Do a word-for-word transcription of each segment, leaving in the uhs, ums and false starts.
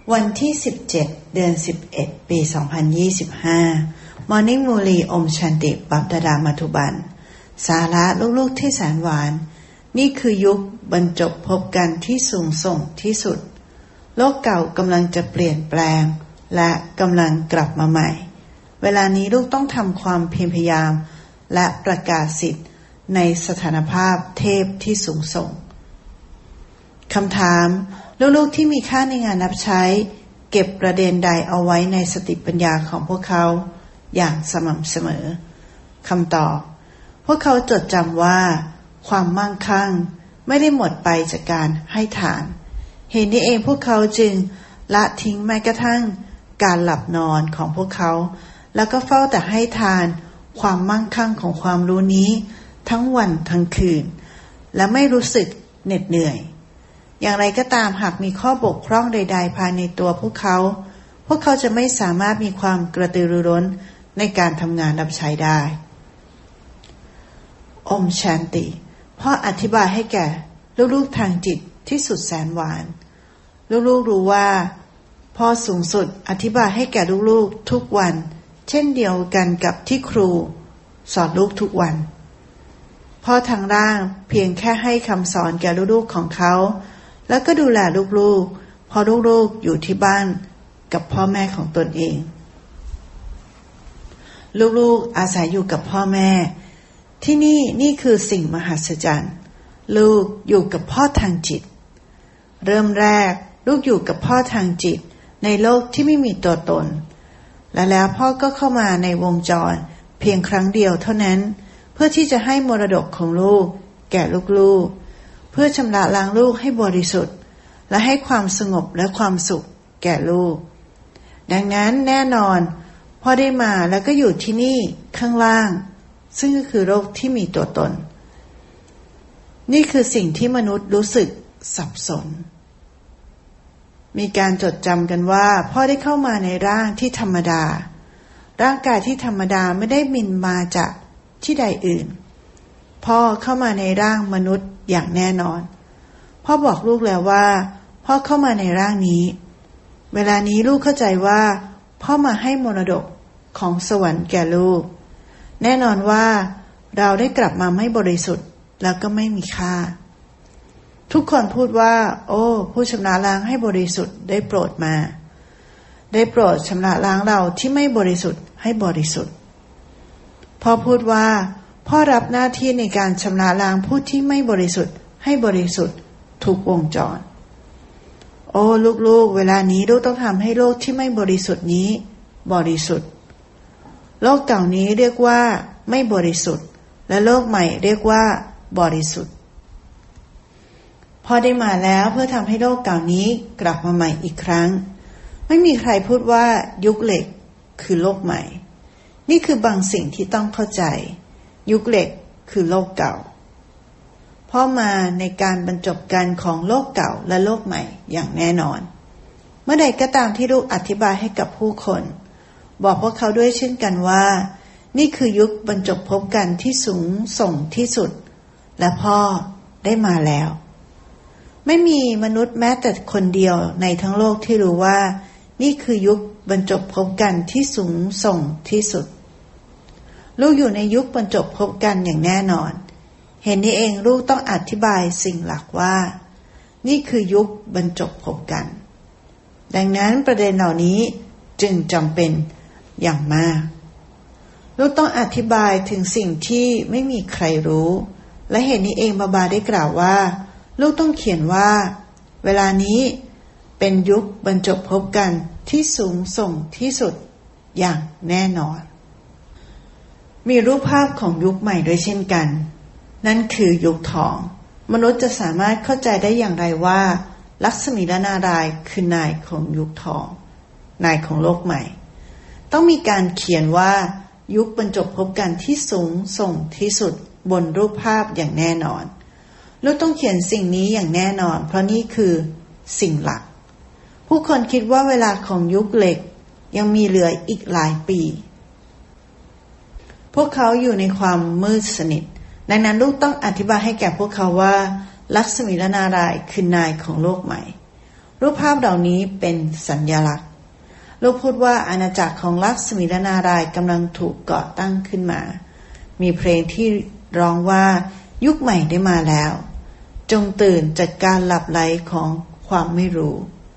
วันที่สิบเจ็ดเดือนสิบเอ็ดปีสองพันยี่สิบห้า Morning Muli อมชันติปัปตดามัทุบันสาระลูกๆที่แสนหวานนี่คือยุคบรรจบพบกันที่สูงส่งที่สุดโลกเก่ากำลังจะเปลี่ยนแปลงและกำลังกลับมาใหม่เวลานี้ลูกต้องทำความเพียรพยายามและประกาศสิทธิ์ในสถานภาพเทพที่สูงส่งคำถามลูกๆที่มีค่าในงานรับใช้เก็บประเด็นใดเอาไว้ในสติปัญญาของพวกเขาอย่างสม่ำเสมอคำตอบพวกเขาจดจำว่าความมั่งคั่งไม่ได้หมดไปจากการให้ทานเหตุนี้เองพวกเขาจึงละทิ้งแม้กระทั่งการหลับนอนของพวกเขาแล้วก็เฝ้าแต่ให้ทานความมั่งคั่งของความรู้นี้ทั้งวันทั้งคืนและไม่รู้สึกเหน็ดเหนื่อยอย่างไรก็ตามหากมีข้อบกพร่องใดๆภายในตัวพวกเขาพวกเขาจะไม่สามารถมีความกระตือรือร้นในการทำงานรับใช้ได้อมชันติพ่ออธิบายให้แก่ลูกๆทางจิตที่สุดแสนหวานลูกๆรู้ว่าพ่อสูงสุดอธิบายให้แก่ลูกๆทุกวันเช่นเดียวกันกับที่ครูสอนลูกทุกวันพ่อทางร่างเพียงแค่ให้คำสอนแก่ลูกๆของเขาแล้วก็ดูแลลูกๆพอลูกๆอยู่ที่บ้านกับพ่อแม่ของตนเองลูกๆอาศัยอยู่กับพ่อแม่ที่นี่นี่คือสิ่งมหัศจรรย์ลูกอยู่กับพ่อทางจิตเริ่มแรกลูกอยู่กับพ่อทางจิตในโลกที่ไม่มีตัวตนและแล้วพ่อก็เข้ามาในวงจรเพียงครั้งเดียวเท่านั้นเพื่อที่จะให้มรดกของลูกแก่ลูกๆเพื่อชำระล้างลูกให้บริสุทธิ์และให้ความสงบและความสุขแก่ลูกดังนั้นแน่นอนพ่อได้มาแล้วก็อยู่ที่นี่ข้างล่างซึ่งก็คือโลกที่มีตัวตนนี่คือสิ่งที่มนุษย์รู้สึกสับสนมีการจดจำกันว่าพ่อได้เข้ามาในร่างที่ธรรมดาร่างกายที่ธรรมดาไม่ได้บินมาจากที่ใดอื่นพ่อเข้ามาในร่างมนุษย์อย่างแน่นอนพ่อบอกลูกแล้วว่าพ่อเข้ามาในร่างนี้เวลานี้ลูกเข้าใจว่าพ่อมาให้มรดกของสวรรค์แก่ลูกแน่นอนว่าเราได้กลับมาไม่บริสุทธิ์แล้วก็ไม่มีค่าทุกคนพูดว่าโอ้ผู้ชำระล้างให้บริสุทธิ์ได้โปรดมาได้โปรดชำระล้างเราที่ไม่บริสุทธิ์ให้บริสุทธิ์พ่อพูดว่าพ่อรับหน้าที่ในการชำระล้างผู้ที่ไม่บริสุทธิ์ให้บริสุทธิ์ทุกวงจรโอ้ลูกๆเวลานี้ลูกต้องทำให้โลกที่ไม่บริสุทธิ์นี้บริสุทธิ์โลกเก่านี้เรียกว่าไม่บริสุทธิ์และโลกใหม่เรียกว่าบริสุทธิ์พ่อได้มาแล้วเพื่อทำให้โลกเก่านี้กลับมาใหม่อีกครั้งไม่มีใครพูดว่ายุคเหล็กคือโลกใหม่นี่คือบางสิ่งที่ต้องเข้าใจยุคเหล็กคือโลกเก่าพ่อมาในการบรรจบกันของโลกเก่าและโลกใหม่อย่างแน่นอนเมื่อใดก็ตามที่ลูกอธิบายให้กับผู้คนบอกพวกเขาด้วยเช่นกันว่านี่คือยุคบรรจบพบกันที่สูงส่งที่สุดและพ่อได้มาแล้วไม่มีมนุษย์แม้แต่คนเดียวในทั้งโลกที่รู้ว่านี่คือยุคบรรจบพบกันที่สูงส่งที่สุดลูกอยู่ในยุคบรรจบพบกันอย่างแน่นอนเห็นนี้เองลูกต้องอธิบายสิ่งหลักว่านี่คือยุคบรรจบพบกันดังนั้นประเด็นเหล่านี้จึงจำเป็นอย่างมากลูกต้องอธิบายถึงสิ่งที่ไม่มีใครรู้และเห็นนี้เองบาบาได้กล่าวว่าลูกต้องเขียนว่าเวลานี้เป็นยุคบรรจบพบกันที่สูงส่งที่สุดอย่างแน่นอนมีรูปภาพของยุคใหม่ด้วยเช่นกันนั่นคือยุคทองมนุษย์จะสามารถเข้าใจได้อย่างไรว่าลักษมีและนารายณ์คือนายของยุคทองนายของโลกใหม่ต้องมีการเขียนว่ายุคบรรจบพบกันที่สูงส่งที่สุดบนรูปภาพอย่างแน่นอนลูกต้องเขียนสิ่งนี้อย่างแน่นอนเพราะนี่คือสิ่งหลักผู้คนคิดว่าเวลาของยุคเหล็กยังมีเหลืออีกหลายปีพวกเขาอยู่ในความมืดสนิทดังนั้นลูกต้องอธิบายให้แก่พวกเขาว่าลักษมีและนารายณ์คือนายของโลกใหม่รูปภาพเหล่านี้เป็นสัญลักษณ์ลูกพูดว่าอาณาจักรของลักษมีและนารายณ์กำลังถูกก่อตั้งขึ้นมามีเพลงที่ร้องว่ายุคใหม่ได้มาแล้วจงตื่นจากการหลับไหลของความไม่รู้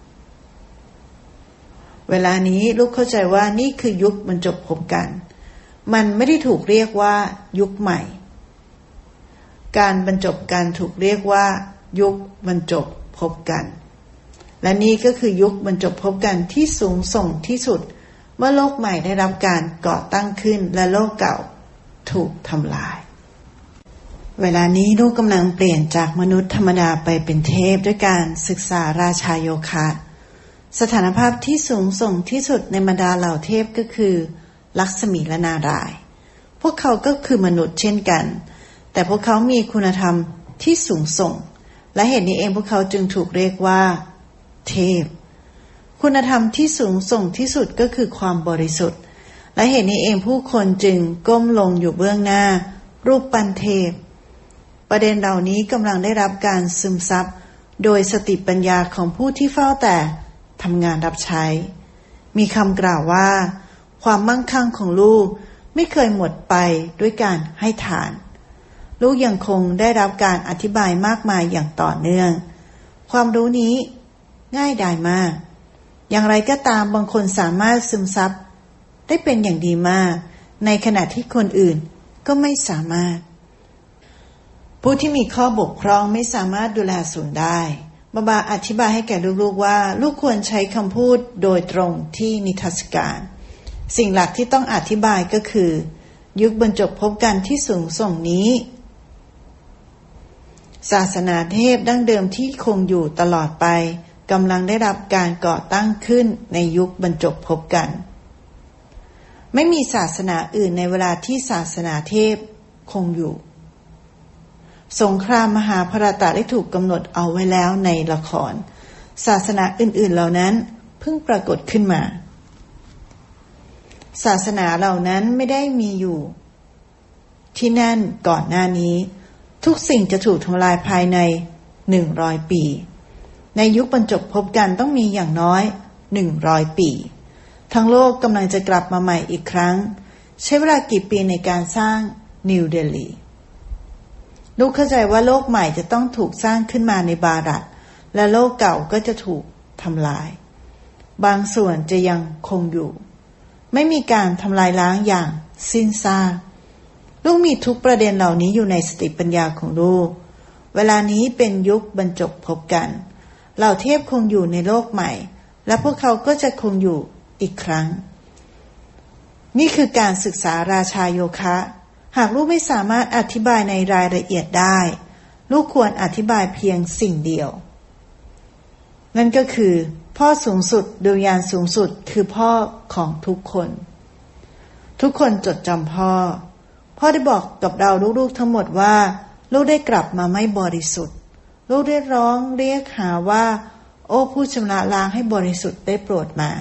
เวลานี้ลูกเข้าใจว่านี่คือยุคบรรจบพบกันมันไม่ได้ถูกเรียกว่ายุคใหม่การบรรจบกันถูกเรียกว่ายุคบรรจบพบกันและนี่ก็คือยุคบรรจบพบกันที่สูงส่งที่สุดเมื่อโลกใหม่ได้รับการก่อตั้งขึ้นและโลกเก่าถูกทำลายเวลานี้ลูกกำลังเปลี่ยนจากมนุษย์ธรรมดาไปเป็นเทพด้วยการศึกษาราชาโยคะสถานภาพที่สูงส่งที่สุดในบรรดาเหล่าเทพก็คือลักษมีและนารายณ์พวกเขาก็คือมนุษย์เช่นกันแต่พวกเขามีคุณธรรมที่สูงส่งและเหตุนี้เองพวกเขาจึงถูกเรียกว่าเทพคุณธรรมที่สูงส่งที่สุดก็คือความบริสุทธิ์และเหตุนี้เองผู้คนจึงก้มลงอยู่เบื้องหน้ารูปปั้นเทพประเด็นเหล่านี้กำลังได้รับการซึมซับโดยสติปัญญาของผู้ที่เฝ้าแต่ทำงานรับใช้มีคำกล่าวว่าความมั่งคั่งของลูกไม่เคยหมดไปด้วยการให้ทานลูกยังคงได้รับการอธิบายมากมายอย่างต่อเนื่องความรู้นี้ง่ายดายมากอย่างไรก็ตามบางคนสามารถซึมซับได้เป็นอย่างดีมากในขณะที่คนอื่นก็ไม่สามารถผู้ที่มีข้อบกพร่องไม่สามารถดูแลศูนย์ได้บาบาอธิบายให้แก่ลูกๆว่าลูกควรใช้คำพูดโดยตรงที่นิทรรศการสิ่งหลักที่ต้องอธิบายก็คือยุคบรรจบพบกันที่สูงส่งนี้ศาสนาเทพดั้งเดิมที่คงอยู่ตลอดไปกำลังได้รับการก่อตั้งขึ้นในยุคบรรจบพบกันไม่มีศาสนาอื่นในเวลาที่ศาสนาเทพคงอยู่สงครามมหาภารตะได้ถูกกำหนดเอาไว้แล้วในละครศาสนาอื่นๆเหล่านั้นเพิ่งปรากฏขึ้นมาศาสนาเหล่านั้นไม่ได้มีอยู่ที่นั่นก่อนหน้านี้ทุกสิ่งจะถูกทำลายภายในหนึ่งร้อยปีในยุคบรรจบพบกันต้องมีอย่างน้อยหนึ่งร้อยปีทั้งโลกกำลังจะกลับมาใหม่อีกครั้งใช้เวลากี่ปีในการสร้างนิวเดลีลูกเข้าใจว่าโลกใหม่จะต้องถูกสร้างขึ้นมาในบารัตและโลกเก่าก็จะถูกทำลายบางส่วนจะยังคงอยู่ไม่มีการทำลายล้างอย่างสิ้นซากลูกมีทุกประเด็นเหล่านี้อยู่ในสติปัญญาของลูกเวลานี้เป็นยุคบรรจบพบกันเหล่าเทพคงอยู่ในโลกใหม่และพวกเขาก็จะคงอยู่อีกครั้งนี่คือการศึกษาราชาโยคะหากลูกไม่สามารถอธิบายในรายละเอียดได้ลูกควรอธิบายเพียงสิ่งเดียวนั่นก็คือพ่อสูงสุดดวงวิญญาณสูงสุดคือพ่อของทุกคนทุกคนจดจำพ่อพ่อได้บอกกับเราลูกๆทั้งหมดว่าลูกได้กลับมาไม่บริสุทธิ์ลูกได้ร้องเรียกหาว่าโอ้ผู้ชำระล้างให้บริสุทธิ์ได้โปรดมา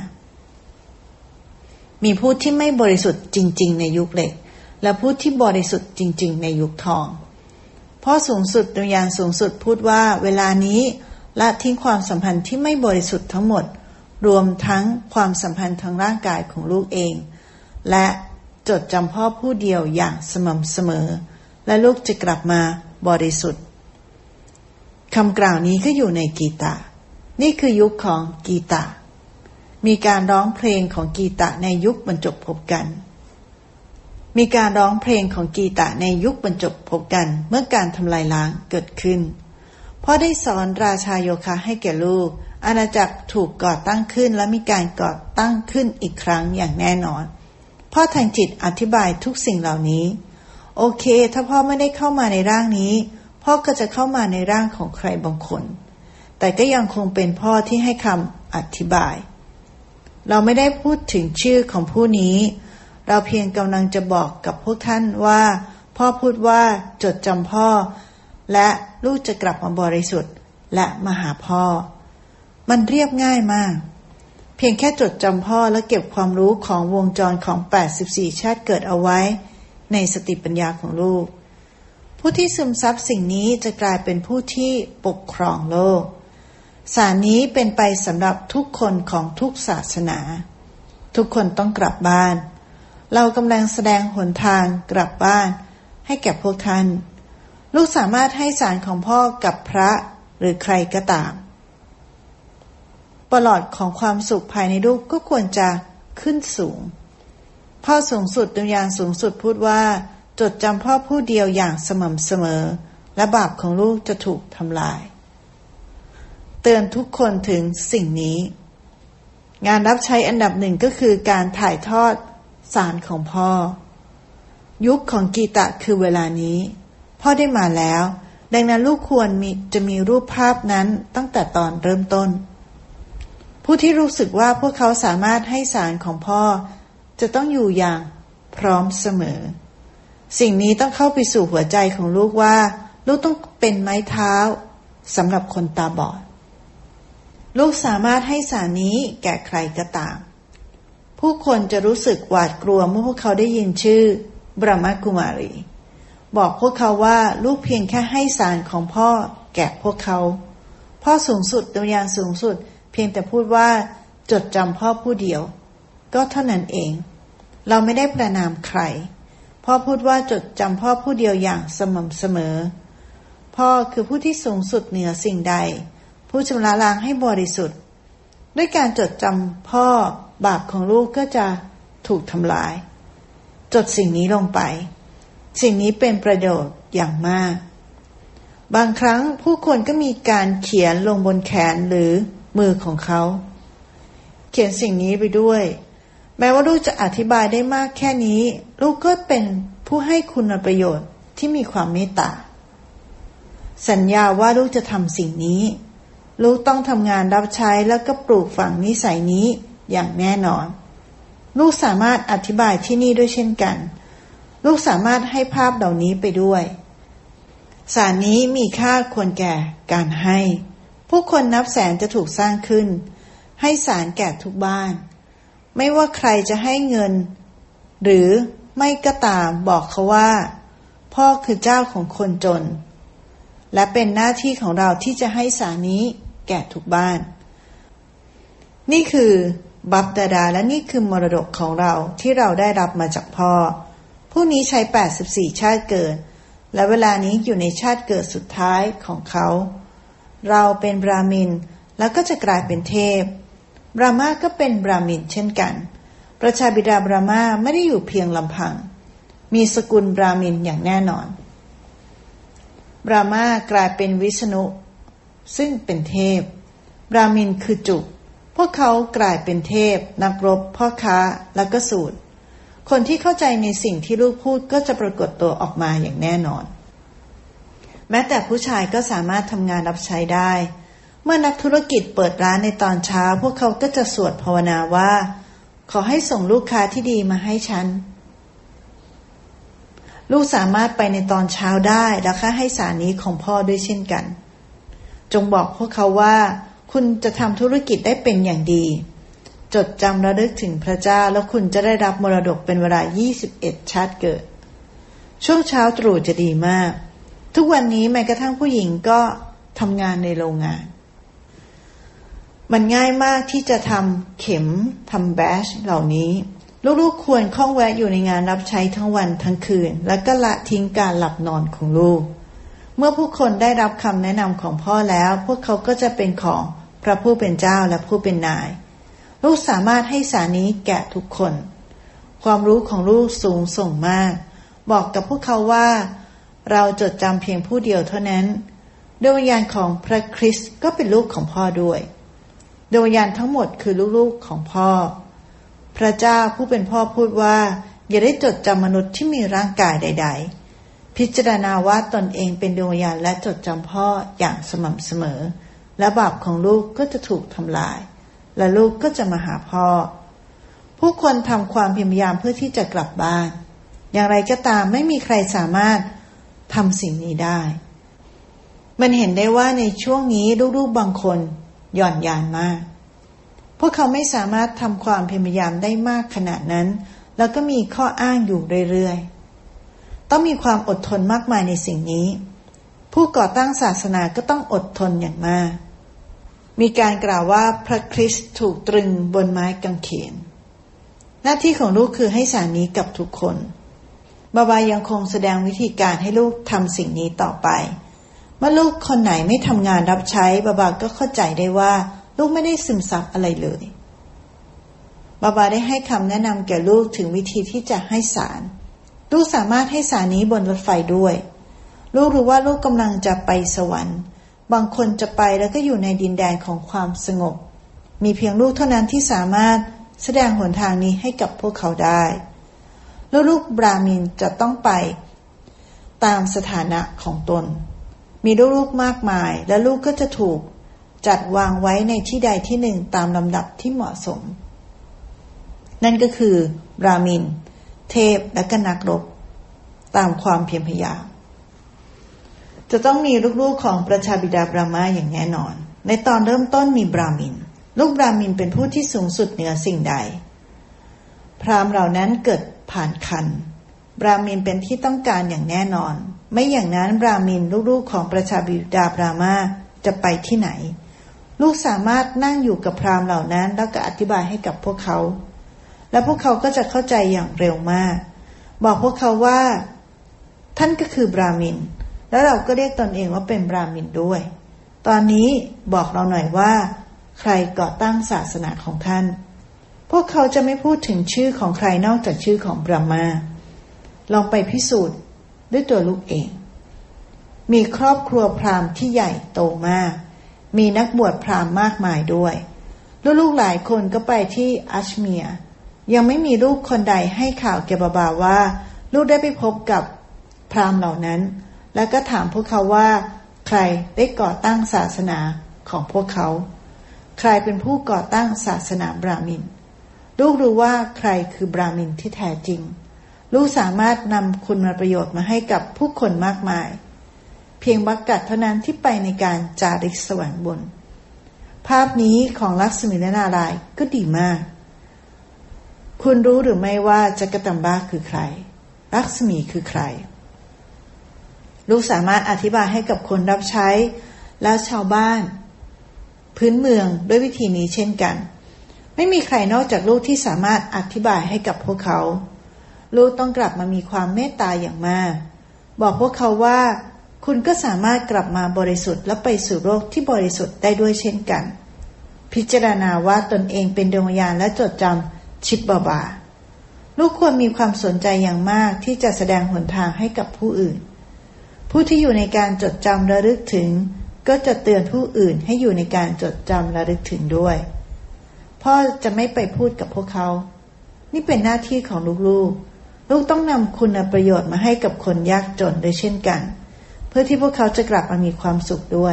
มีผู้ที่ไม่บริสุทธิ์จริงๆในยุคเหล็กและผู้ที่บริสุทธิ์จริงๆในยุคทองพ่อสูงสุดดวงวิญญาณสูงสุดพูดว่าเวลานี้ละทิ้งความสัมพันธ์ที่ไม่บริสุทธิ์ทั้งหมดรวมทั้งความสัมพันธ์ทางร่างกายของลูกเองและจดจำพ่อผู้เดียวอย่างสม่ำเสมอและลูกจะกลับมาบริสุทธิ์คำกล่าวนี้ก็อยู่ในกีตานี่คือยุคของกีตามีการร้องเพลงของกีตาในยุคบรรจบพบกันมีการร้องเพลงของกีตาในยุคบรรจบพบกันเมื่อการทำลายล้างเกิดขึ้นพ่อได้สอนราชาโยคะให้แก่ลูกอาณาจักรถูกก่อตั้งขึ้นและมีการก่อตั้งขึ้นอีกครั้งอย่างแน่นอนพ่อทางจิตอธิบายทุกสิ่งเหล่านี้โอเคถ้าพ่อไม่ได้เข้ามาในร่างนี้พ่อก็จะเข้ามาในร่างของใครบางคนแต่ก็ยังคงเป็นพ่อที่ให้คำอธิบายเราไม่ได้พูดถึงชื่อของผู้นี้เราเพียงกำลังจะบอกกับพวกท่านว่าพ่อพูดว่าจดจำพ่อและลูกจะกลับมาบริสุทธิ์และมาหาพ่อมันเรียบง่ายมากเพียงแค่จดจำพ่อและเก็บความรู้ของวงจรของแปดสิบสี่ชาติเกิดเอาไว้ในสติปัญญาของลูกผู้ที่ซึมซับสิ่งนี้จะกลายเป็นผู้ที่ปกครองโลกศาลนี้เป็นไปสำหรับทุกคนของทุกศาสนาทุกคนต้องกลับบ้านเรากำลังแสดงหนทางกลับบ้านให้แก่พวกท่านลูกสามารถให้ศาลของพ่อกับพระหรือใครก็ตามปลอดของความสุขภายในลูกก็ควรจะขึ้นสูงพ่อสูงสุดตัวอย่างสูงสุดพูดว่าจดจำพ่อผู้เดียวอย่างสม่ำเสมอและบาปของลูกจะถูกทำลายเตือนทุกคนถึงสิ่งนี้งานรับใช้อันดับหนึ่งก็คือการถ่ายทอดสารของพ่อยุคของกีตะคือเวลานี้พ่อได้มาแล้วดังนั้นลูกควรมีจะมีรูปภาพนั้นตั้งแต่ตอนเริ่มต้นผู้ที่รู้สึกว่าพวกเขาสามารถให้สารของพ่อจะต้องอยู่อย่างพร้อมเสมอสิ่งนี้ต้องเข้าไปสู่หัวใจของลูกว่าลูกต้องเป็นไม้เท้าสำหรับคนตาบอดลูกสามารถให้สารนี้แก่ใครก็ตามผู้คนจะรู้สึกหวาดกลัวเมื่อพวกเขาได้ยินชื่อบรมกุมารีบอกพวกเขาว่าลูกเพียงแค่ให้สารของพ่อแก่พวกเขาพ่อสูงสุดตัวอย่างสูงสุดเพียงแต่พูดว่าจดจำพ่อผู้เดียวก็เท่านั้นเองเราไม่ได้ประนามใครพ่อพูดว่าจดจำพ่อผู้เดียวอย่างสม่ำเสมอพ่อคือผู้ที่สูงสุดเหนือสิ่งใดผู้ชำระล้างให้บริสุทธิ์ด้วยการจดจำพ่อบาปของลูกก็จะถูกทำลายจดสิ่งนี้ลงไปสิ่งนี้เป็นประโยชน์อย่างมากบางครั้งผู้คนก็มีการเขียนลงบนแขนหรือมือของเขาเขียนสิ่งนี้ไปด้วยแม้ว่าลูกจะอธิบายได้มากแค่นี้ลูกก็เป็นผู้ให้คุณประโยชน์ที่มีความเมตตาสัญญาว่าลูกจะทำสิ่งนี้ลูกต้องทำงานรับใช้แล้วก็ปลูกฝังนิสัยนี้อย่างแน่นอนลูกสามารถอธิบายที่นี่ด้วยเช่นกันลูกสามารถให้ภาพเหล่านี้ไปด้วยสารนี้มีค่าควรแก่การให้ผู้คนนับแสนจะถูกสร้างขึ้นให้สารแก่ทุกบ้านไม่ว่าใครจะให้เงินหรือไม่ก็ตามบอกเขาว่าพ่อคือเจ้าของคนจนและเป็นหน้าที่ของเราที่จะให้สารนี้แก่ทุกบ้านนี่คือบัพดาดาและนี่คือมรดกของเราที่เราได้รับมาจากพ่อผู้นี้ใช้แปดสิบสี่ชาติเกิดและเวลานี้อยู่ในชาติเกิดสุดท้ายของเขาเราเป็นบราหมินแล้วก็จะกลายเป็นเทพบรามาก็เป็นบราหมินเช่นกันประชาบิดาบรามาไม่ได้อยู่เพียงลำพังมีสกุลบราหมินอย่างแน่นอนบรามากลายเป็นวิษณุซึ่งเป็นเทพบราหมินคือจุกพวกเขากลายเป็นเทพนักรบพ่อค้าและก็สูตรคนที่เข้าใจในสิ่งที่ลูกพูดก็จะปรากฏตัวออกมาอย่างแน่นอนแม้แต่ผู้ชายก็สามารถทำงานรับใช้ได้เมื่อนักธุรกิจเปิดร้านในตอนเช้าพวกเขาก็จะสวดภาวนาว่าขอให้ส่งลูกค้าที่ดีมาให้ฉันลูกสามารถไปในตอนเช้าได้และค่าให้สารนี้ของพ่อด้วยเช่นกันจงบอกพวกเขาว่าคุณจะทำธุรกิจได้เป็นอย่างดีจดจำระลึกถึงพระเจ้าแล้วคุณจะได้รับมรดกเป็นเวลายี่สิบเอ็ดชาติเกิดช่วงเช้าตรู่จะดีมากทุกวันนี้แม้กระทั่งผู้หญิงก็ทำงานในโรงงานมันง่ายมากที่จะทำเข็มทำแบชเหล่านี้ลูกๆควรคล่องแวะอยู่ในงานรับใช้ทั้งวันทั้งคืนและก็ละทิ้งการหลับนอนของลูกเมื่อผู้คนได้รับคำแนะนำของพ่อแล้วพวกเขาก็จะเป็นของพระผู้เป็นเจ้าและผู้เป็นนายลูกสามารถให้สารนี้แก่ทุกคนความรู้ของลูกสูงส่งมากบอกกับพวกเขาว่าเราจดจำเพียงผู้เดียวเท่านั้นดวงวิญญาณของพระคริสต์ก็เป็นลูกของพ่อด้วยดวงวิญญาณทั้งหมดคือลูกๆของพ่อพระเจ้าผู้เป็นพ่อพูดว่าอย่าได้จดจำมนุษย์ที่มีร่างกายใดๆพิจารณาว่าตนเองเป็นดวงวิญญาณและจดจำพ่ออย่างสม่ำเสมอและบาปของลูกก็จะถูกทำลายและลูกก็จะมาหาพ่อผู้คนทำความพยายามเพื่อที่จะกลับบ้านอย่างไรก็ตามไม่มีใครสามารถทำสิ่งนี้ได้มันเห็นได้ว่าในช่วงนี้ลูกๆบางคนหย่อนยานมากพวกเขาไม่สามารถทำความพยายามได้มากขนาดนั้นแล้วก็มีข้ออ้างอยู่เรื่อยๆต้องมีความอดทนมากมายในสิ่งนี้ผู้ก่อตั้งศาสนาก็ต้องอดทนอย่างมากมีการกล่าวว่าพระคริสต์ถูกตรึงบนไม้กางเขนหน้าที่ของลูกคือให้สารนี้กับทุกคนบาบายังคงแสดงวิธีการให้ลูกทำสิ่งนี้ต่อไปเมื่อลูกคนไหนไม่ทำงานรับใช้บาบาก็เข้าใจได้ว่าลูกไม่ได้ซึมซับอะไรเลยบาบาได้ให้คำแนะนำแก่ลูกถึงวิธีที่จะให้สารลูกสามารถให้สารนี้บนรถไฟด้วยลูกรู้ว่าลูกกำลังจะไปสวรรค์บางคนจะไปแล้วก็อยู่ในดินแดนของความสงบมีเพียงลูกเท่านั้นที่สามารถแสดงหนทางนี้ให้กับพวกเขาได้แล้วลูกบราหมินจะต้องไปตามสถานะของตนมีลูกๆมากมายและลูกก็จะถูกจัดวางไว้ในที่ใดที่หนึ่งตามลำดับที่เหมาะสมนั่นก็คือบราหมินเทพและก็นักรบตามความเพียรพยายามจะต้องมีลูกๆของประชาบิดาบราหมณ์อย่างแน่นอนในตอนเริ่มต้นมีบราหมินลูกบราหมินเป็นผู้ที่สูงสุดเหนือสิ่งใดพราหมณ์เหล่านั้นเกิดผ่านคันบราหมินเป็นที่ต้องการอย่างแน่นอนไม่อย่างนั้นบราหมินลูกๆของประชาบิดาบราหมณ์จะไปที่ไหนลูกสามารถนั่งอยู่กับพราหมณ์เหล่านั้นแล้วก็อธิบายให้กับพวกเขาและพวกเขาก็จะเข้าใจอย่างเร็วมากบอกพวกเขาว่าท่านก็คือบราหมินแล้วเราก็เรียกตนเองว่าเป็นบราหมินด้วยตอนนี้บอกเราหน่อยว่าใครก่อตั้งศาสนาของท่านพวกเขาจะไม่พูดถึงชื่อของใครนอกจากชื่อของบราหมาลองไปพิสูจน์ด้วยตัวลูกเองมีครอบครัวพราหมณ์ที่ใหญ่โตมากมีนักบวชพราหมณ์มากมายด้วยลูกๆหลายคนก็ไปที่อัชเมียร์ยังไม่มีลูกคนใดให้ข่าวแก่บาบาว่าลูกได้ไปพบกับพราหมณ์เหล่านั้นแล้วก็ถามพวกเขาว่าใครได้ก่อตั้งศาสนาของพวกเขาใครเป็นผู้ก่อตั้งศาสนาบราหมินลูกรู้ว่าใครคือบราหมินที่แท้จริงลูกสามารถนำคุณประโยชน์มาให้กับผู้คนมากมายเพียงบักกัดเท่านั้นที่ไปในการจาริกสวรรค์บนภาพนี้ของลักษมีและนารายณ์ก็ดีมากคุณรู้หรือไม่ว่าจักรตัมบาคือใครลักษมีคือใครลูกสามารถอธิบายให้กับคนรับใช้และชาวบ้านพื้นเมืองด้วยวิธีนี้เช่นกันไม่มีใครนอกจากลูกที่สามารถอธิบายให้กับพวกเขาลูกต้องกลับมามีความเมตตาอย่างมากบอกพวกเขาว่าคุณก็สามารถกลับมาบริสุทธิ์และไปสู่โลกที่บริสุทธิ์ได้ด้วยเช่นกันพิจารณาว่าตนเองเป็นดวงวิญญาณและจดจำชิดบาบาลูกควรมีความสนใจอย่างมากที่จะแสดงหนทางให้กับผู้อื่นผู้ที่อยู่ในการจดจำระลึกถึงก็จะเตือนผู้อื่นให้อยู่ในการจดจำระลึกถึงด้วยพ่อจะไม่ไปพูดกับพวกเขานี่เป็นหน้าที่ของลูกๆลูกต้องนำคุณประโยชน์มาให้กับคนยากจนด้วยเช่นกันเพื่อที่พวกเขาจะกลับมามีความสุขด้วย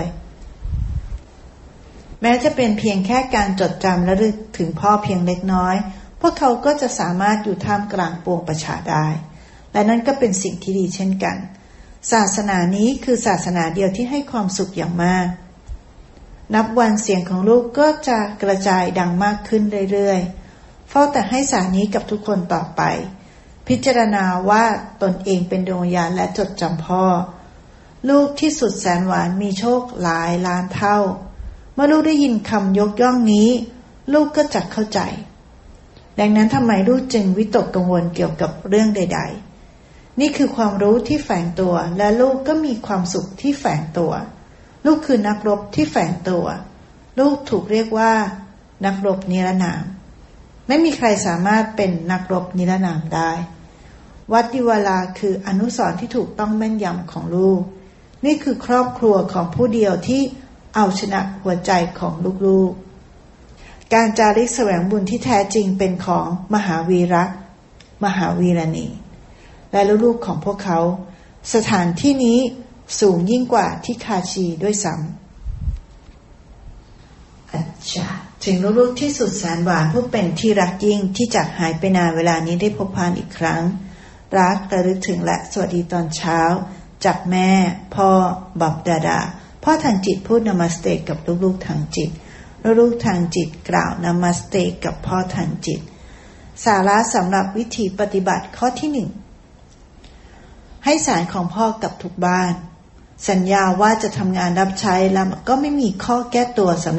แม้จะเป็นเพียงแค่การจดจำระลึกถึงพ่อเพียงเล็กน้อยพวกเขาก็จะสามารถอยู่ท่ามกลางปวงประชาได้และนั่นก็เป็นสิ่งที่ดีเช่นกันศาสนานี้คือศาสนาเดียวที่ให้ความสุขอย่างมากนับวันเสียงของลูกก็จะกระจายดังมากขึ้นเรื่อยๆเฝ้าแต่ให้สารนี้กับทุกคนต่อไปพิจารณาว่าตนเองเป็นดวงวิญญาณและจดจำพ่อลูกที่สุดแสนหวานมีโชคหลายล้านเท่าเมื่อลูกได้ยินคำยกย่องนี้ลูกก็จะเข้าใจดังนั้นทำไมลูกจึงวิตกกังวลเกี่ยวกับเรื่องใดๆนี่คือความรู้ที่แฝงตัวและลูกก็มีความสุขที่แฝงตัวลูกคือนักรบที่แฝงตัวลูกถูกเรียกว่านักรบนิรนามไม่มีใครสามารถเป็นนักรบนิรนามได้วัดดิวาลาคืออนุสรณ์ที่ถูกต้องแม่นยำของลูกนี่คือครอบครัวของผู้เดียวที่เอาชนะหัวใจของลูกๆการจาริกแสวงบุญที่แท้จริงเป็นของมหาวีระมหาวีรณีและลูกๆของพวกเขาสถานที่นี้สูงยิ่งกว่าที่คาชีด้วยซ้ำอาจารย์ถึงลูกๆที่สุดแสนหวานผู้เป็นที่รักยิ่งที่จากหายไปนานเวลานี้ได้พบพานอีกครั้งรักระลึกถึงและสวัสดีตอนเช้าจากแม่พ่อบับดาดาพ่อทางจิตพูดนามัสเตกับลูกๆทางจิตลูกๆทางจิตกล่าวนามัสเตกับพ่อทางจิตสาระสำหรับวิธีปฏิบัติข้อที่หนึ่งให้สารของพ่อกับทุกบ้านสัญญาว่าจะทำงานรับใช้แล้วก็ไม่มีข้อแก้ตัวสำหรับ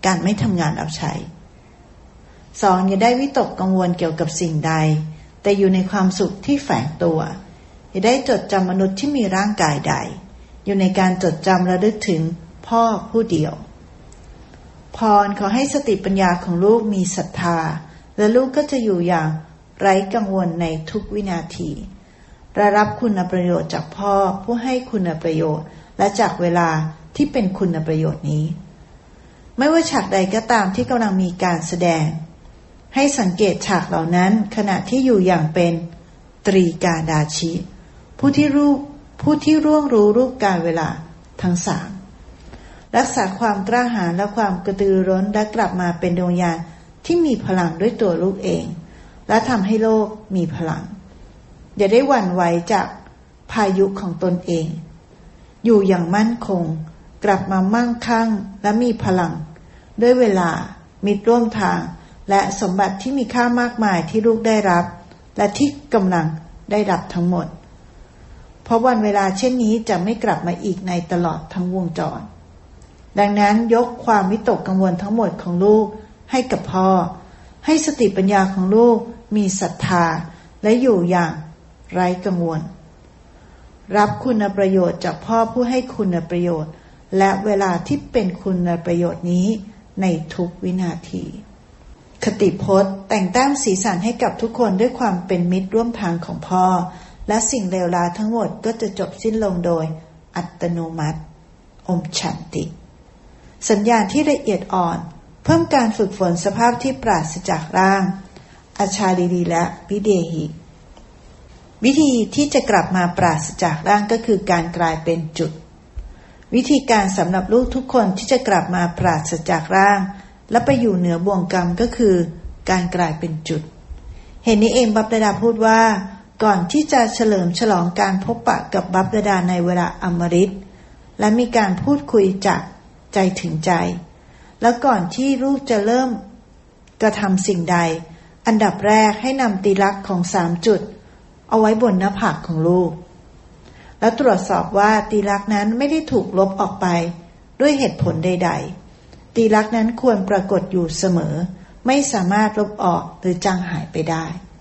การไม่ทำงานรับใช้สองอย่าได้วิตกกังวลเกี่ยวกับสิ่งใดแต่อยู่ในความสุขที่แฝงตัวอย่าได้จดจำมนุษย์ที่มีร่างกายใดอยู่ในการจดจำระลึกถึงพ่อผู้เดียวพรขอให้สติปัญญาของลูกมีศรัทธาและลูกก็จะอยู่อย่างไร้กังวลในทุกวินาทีได้รับคุณประโยชน์จากพ่อผู้ให้คุณประโยชน์และจากเวลาที่เป็นคุณประโยชน์นี้ไม่ว่าฉากใดก็ตามที่กำลังมีการแสดงให้สังเกตฉากเหล่านั้นขณะที่อยู่อย่างเป็นตรีกาดาชิผู้ที่รู้ผู้ที่ร่วงรู้รูปการเวลาทั้งสามรักษาความกล้าหาญและความกระตือรือร้นและกลับมาเป็นดวงวิญญาณที่มีพลังด้วยตัวลูกเองและทำให้โลกมีพลังอย่าได้หวั่นไหวจากพายุของตนเองอยู่อย่างมั่นคงกลับมามั่งคั่งและมีพลังด้วยเวลามิตรร่วมทางและสมบัติที่มีค่ามากมายที่ลูกได้รับและที่กำลังได้รับทั้งหมดเพราะวันเวลาเช่นนี้จะไม่กลับมาอีกในตลอดทั้งวงจรดังนั้นยกความวิตกกังวลทั้งหมดของลูกให้กับพ่อให้สติปัญญาของลูกมีศรัทธาและอยู่อย่างไร้กังวลรับคุณประโยชน์จากพ่อผู้ให้คุณประโยชน์และเวลาที่เป็นคุณประโยชน์นี้ในทุกวินาทีคติพจน์แต่งแต้มสีสันให้กับทุกคนด้วยความเป็นมิตรร่วมทางของพ่อและสิ่งเลวร้ายทั้งหมดก็จะจบสิ้นลงโดยอัตโนมัติอมชันติสัญญาณที่ละเอียดอ่อนเพิ่มการฝึกฝนสภาพที่ปราศจากร่างอาชาลีลีและวิเดหิวิธีที่จะกลับมาปราศจากร่างก็คือการกลายเป็นจุดวิธีการสำหรับลูกทุกคนที่จะกลับมาปราศจากร่างและไปอยู่เหนือบ่วงกรรมก็คือการกลายเป็นจุดเห็นนี้เองบัพดาพูดว่าก่อนที่จะเฉลิมฉลองการพบปะกับบัพดาในเวลาอมฤตและมีการพูดคุยจากใจถึงใจแล้วก่อนที่ลูกจะเริ่มกระทำสิ่งใดอันดับแรกให้นำตีลักษณ์ของสามจุดเอาไว้บนหน้าผากของลูกแล้วตรวจสอบว่าตีลักษณ์นั้นไม่ได้ถูกลบออกไปด้วยเหตุผลใดๆตีลักษณ์นั้นควรปรากฏอยู่เสมอไม่สามารถลบออกหรือจางหายไปได้